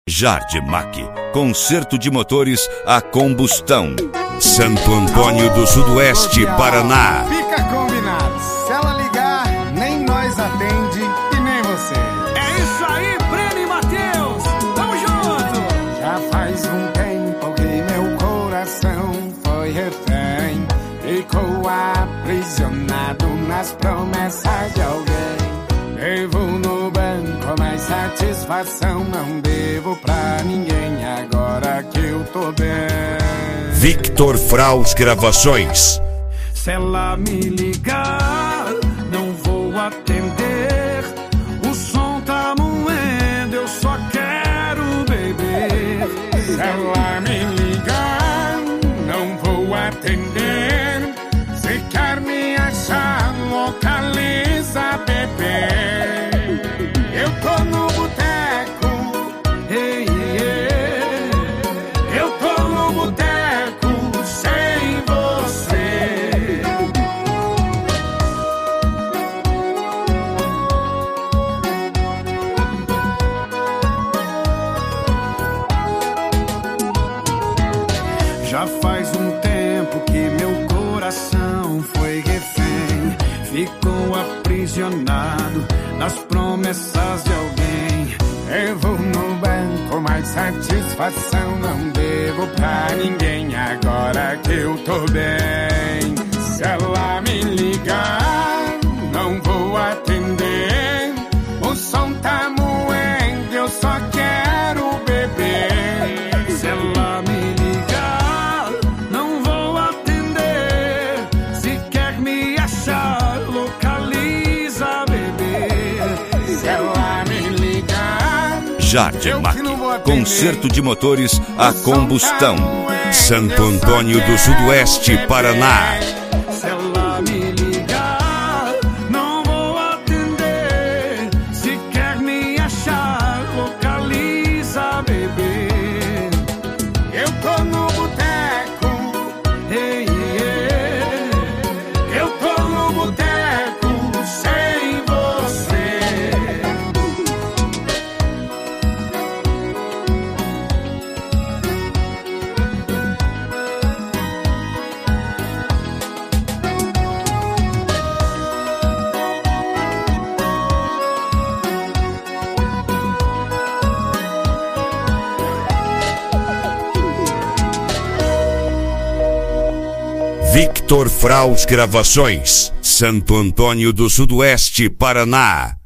Jardimac, conserto de motores a combustão. Santo Antônio do Sudoeste, Paraná. Fica combinado, se ela ligar, nem nós atende e nem você. É isso aí, Breno e Matheus, tamo junto. Já faz um tempo que meu coração foi refém, ficou aprisionado nas promessas de alguém. Devo no banco, mas satisfação não devo pra ninguém agora que eu tô bem. Victor Fraus Gravações. Se ela me ligar, não vou atender. O som tá moendo, eu só quero beber. Se ela me ligar, não vou atender. Se quer me achar, localiza, bebê. Eu tô no boteco, Ei, ei, eu tô no boteco sem você. já faz um tempo que meu coração foi refém, ficou aprisionado nas promessas de alguém. Devo no banco, mas satisfação não devo pra ninguém agora que eu tô bem. Se ela me ligar, não vou atender. O som tá moendo, eu só quero beber. Se ela me ligar, não vou atender. Se quer me achar, localiza, bebê. Se ela me ligar, Jardimac, conserto de motores a combustão. Santo Antônio do Sudoeste, Paraná. Se ela me ligar, não vou atender. Se quer me achar, localiza, bebê. eu tô no boteco, Ei, ei, eu tô no boteco sem você. Victor Fraus Gravações. Santo Antônio do Sudoeste, Paraná.